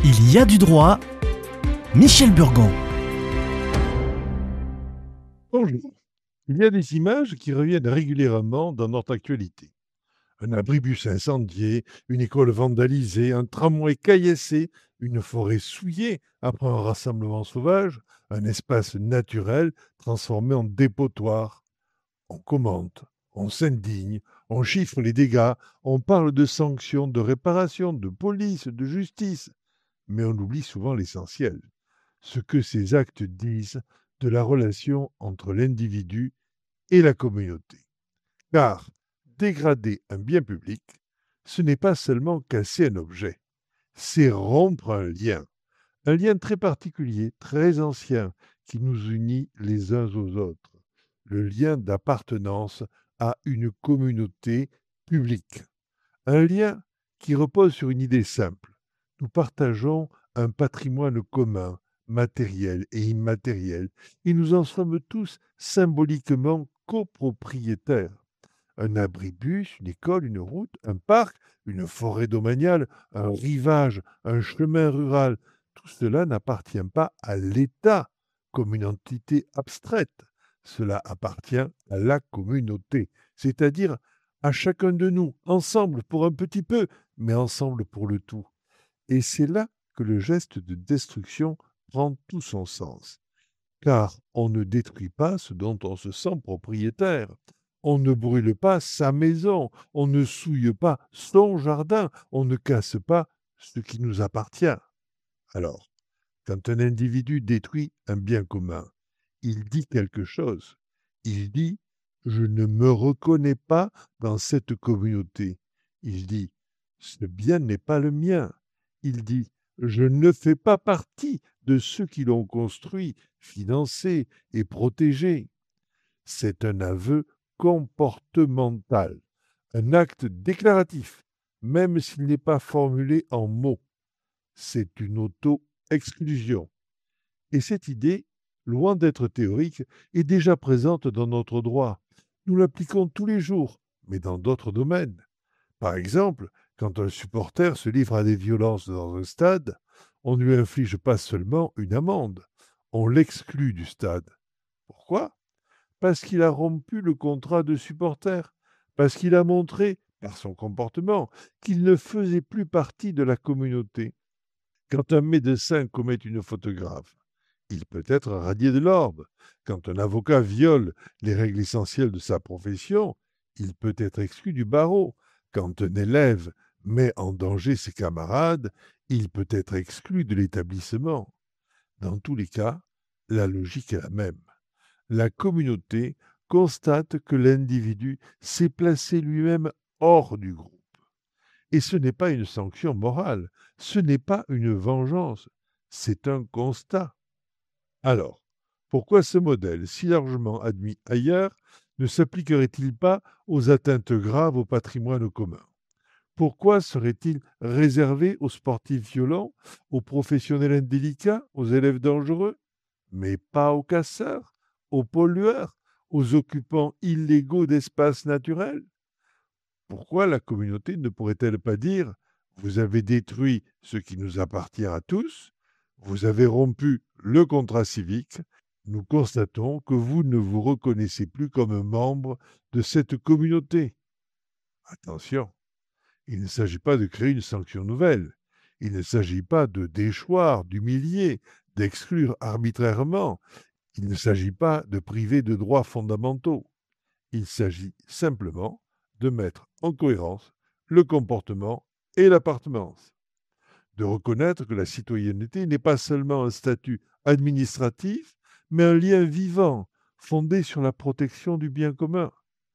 Il y a du droit. Michel Burgon. Bonjour. Il y a des images qui reviennent régulièrement dans notre actualité. Un abribus incendié, une école vandalisée, un tramway caillassé, une forêt souillée après un rassemblement sauvage, un espace naturel transformé en dépotoir. On commente, on s'indigne, on chiffre les dégâts, on parle de sanctions, de réparation, de police, de justice. Mais on oublie souvent l'essentiel, ce que ces actes disent de la relation entre l'individu et la communauté. Car dégrader un bien public, ce n'est pas seulement casser un objet, c'est rompre un lien très particulier, très ancien, qui nous unit les uns aux autres, le lien d'appartenance à une communauté publique. Un lien qui repose sur une idée simple. Nous partageons un patrimoine commun, matériel et immatériel, et nous en sommes tous symboliquement copropriétaires. Un abribus, une école, une route, un parc, une forêt domaniale, un rivage, un chemin rural, tout cela n'appartient pas à l'État comme une entité abstraite. Cela appartient à la communauté, c'est-à-dire à chacun de nous, ensemble pour un petit peu, mais ensemble pour le tout. Et c'est là que le geste de destruction prend tout son sens. Car on ne détruit pas ce dont on se sent propriétaire. On ne brûle pas sa maison, on ne souille pas son jardin, on ne casse pas ce qui nous appartient. Alors, quand un individu détruit un bien commun, il dit quelque chose. Il dit: «Je ne me reconnais pas dans cette communauté». Il dit: «Ce bien n'est pas le mien». Il dit: «Je ne fais pas partie de ceux qui l'ont construit, financé et protégé». C'est un aveu comportemental, un acte déclaratif, même s'il n'est pas formulé en mots. C'est une auto-exclusion. Et cette idée, loin d'être théorique, est déjà présente dans notre droit. Nous l'appliquons tous les jours, mais dans d'autres domaines. Par exemple, quand un supporter se livre à des violences dans un stade, on ne lui inflige pas seulement une amende, on l'exclut du stade. Pourquoi? Parce qu'il a rompu le contrat de supporter, parce qu'il a montré, par son comportement, qu'il ne faisait plus partie de la communauté. Quand un médecin commet une faute grave, il peut être radié de l'ordre. Quand un avocat viole les règles essentielles de sa profession, il peut être exclu du barreau. Quand un élève met en danger ses camarades, il peut être exclu de l'établissement. Dans tous les cas, la logique est la même. La communauté constate que l'individu s'est placé lui-même hors du groupe. Et ce n'est pas une sanction morale, ce n'est pas une vengeance, c'est un constat. Alors, pourquoi ce modèle, si largement admis ailleurs, ne s'appliquerait-il pas aux atteintes graves au patrimoine commun? Pourquoi serait-il réservé aux sportifs violents, aux professionnels indélicats, aux élèves dangereux, mais pas aux casseurs, aux pollueurs, aux occupants illégaux d'espaces naturels? Pourquoi la communauté ne pourrait-elle pas dire: «Vous avez détruit ce qui nous appartient à tous, vous avez rompu le contrat civique, nous constatons que vous ne vous reconnaissez plus comme membre de cette communauté». Attention, il ne s'agit pas de créer une sanction nouvelle. Il ne s'agit pas de déchoir, d'humilier, d'exclure arbitrairement. Il ne s'agit pas de priver de droits fondamentaux. Il s'agit simplement de mettre en cohérence le comportement et l'appartenance, de reconnaître que la citoyenneté n'est pas seulement un statut administratif, mais un lien vivant fondé sur la protection du bien commun.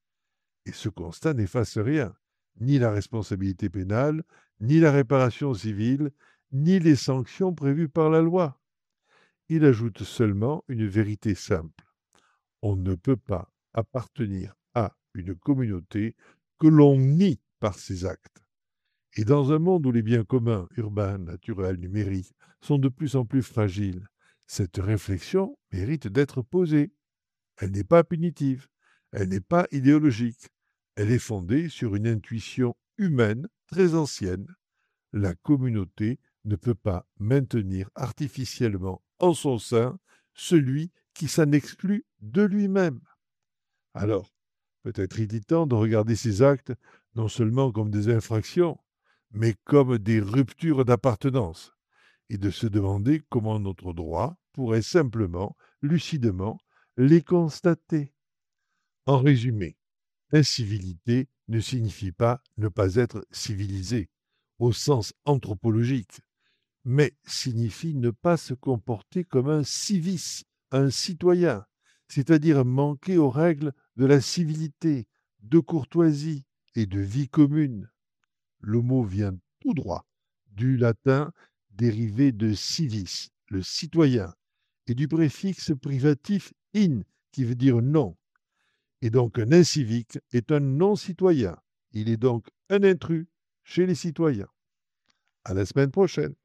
Et ce constat n'efface rien, ni la responsabilité pénale, ni la réparation civile, ni les sanctions prévues par la loi. Il ajoute seulement une vérité simple. On ne peut pas appartenir à une communauté que l'on nie par ses actes. Et dans un monde où les biens communs, urbains, naturels, numériques, sont de plus en plus fragiles, cette réflexion mérite d'être posée. Elle n'est pas punitive, elle n'est pas idéologique, elle est fondée sur une intuition humaine très ancienne. la communauté ne peut pas maintenir artificiellement en son sein celui qui s'en exclut de lui-même. Alors, peut-être il temps de regarder ces actes non seulement comme des infractions, mais comme des ruptures d'appartenance, et de se demander comment notre droit pourrait simplement, lucidement, les constater. En résumé, incivilité ne signifie pas ne pas être civilisé, au sens anthropologique, mais signifie ne pas se comporter comme un civis, un citoyen, c'est-à-dire manquer aux règles de la civilité, de courtoisie et de vie commune. Le mot vient tout droit du latin dérivé de civis, le citoyen, et du préfixe privatif in, qui veut dire non. Et donc un incivique est un non-citoyen. Il est donc un intrus chez les citoyens. À la semaine prochaine.